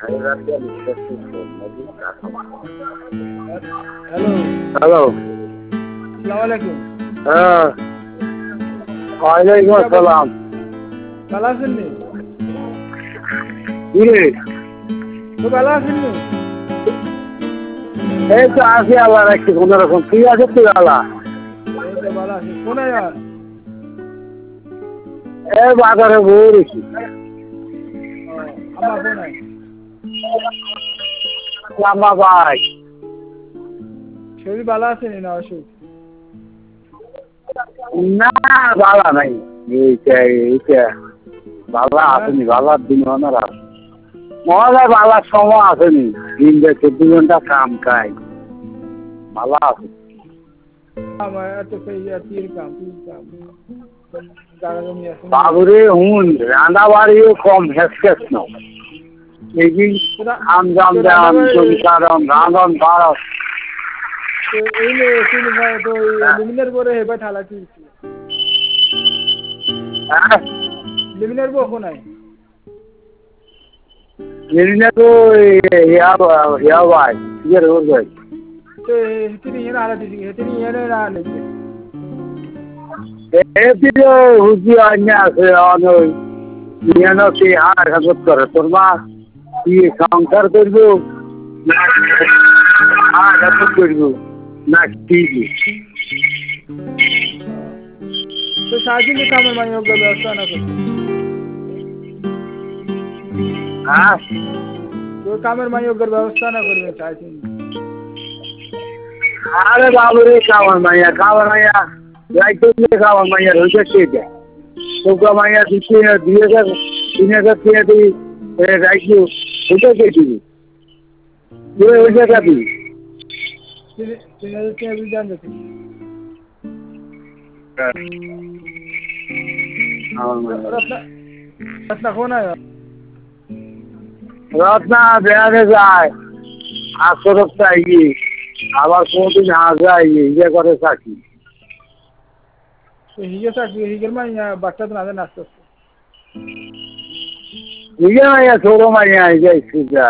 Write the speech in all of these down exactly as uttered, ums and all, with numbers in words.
Hello, hello. আসসালামু আলাইকুম। হ্যাঁ, ওয়ালাইকুম আসসালাম। ভালো আছেন নি? কি রে? তো ভালো আছেন নি? এই তো আছি আল্লাহ রাখছি কোন রকম। তুই আছিস তুই আল্লাহ? এই তো ভালো আছি। কোনায় যান? এই বাজারে বই রেখি। ও, আম্মা কোনায়? লাম্বা ভাই। শরীর ভালো আছে নি না অসুখ? না বালা নাই। এইটা এইটা বালা আসেনি, বালার দিন আমার আছে। মহলে বালার সময় আসেনি। দিন যে চোদ্দ ঘন্টা কাম খাই। বালা আছে। আমার এত সেই তীর কাম, তীর কাম। জায়গা জমি আছে। বাবুরে হুন রান্না বাড়িও কম হেসকেস ন। এই দিন আম জাম দেন, চুরি কারণ, রাঁধন ভারত। তো এই নে শুনি ভাই তো লিমিনের পরে হেবা ঠালা কি? হ্যাঁ? লিমিনের বউ কোনায়? এদিনে তো ইয়া ইয়া ভাই, ইয়ে রোজ ভাই। তো হেতিনি এনে আলা দিছি, হেতিনি এনে না আনছে। এদিকে হুজি আইনে আছে অনই নিয়ানো কি আর হাজত করে তোর মা কি সংসার করবো না আর হাজত করবো না কি তো সারাদিন কামের মানে ওগুলো ব্যবস্থা না করছে। হ্যাঁ তো কামের মানে ওগুলোর ব্যবস্থা না করবে সারাদিন। আরে বাবু রে কামার মাইয়া কামার মাইয়া রাইতে দিয়ে কামার মাইয়া হইতে কে দেয় তোকে মাইয়া দিচ্ছে দুই হাজার তিন হাজার টাকা দিই রাইতে হইতে কে দিবি তুই ওই জায়গা দিবি তিন হাজার টাকা বিল জান যাচ্ছে। রত্না রত্না কোনায়? রত্না বেড়াতে যায় আসরত চাই আবার কোনদিন হাজায় ইয়ে করে থাকি হিগে থাকি হিগের মাইয়া বাচ্চা তো না জানে আস্তে আস্তে। ইয়ে মাইয়া ছোট মাইয়া যাই সুজা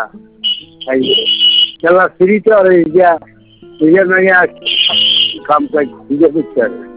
খেলা ফ্রিতে আর ইয়া ইয়ে মাইয়া কাম কাজ ইয়ে করতে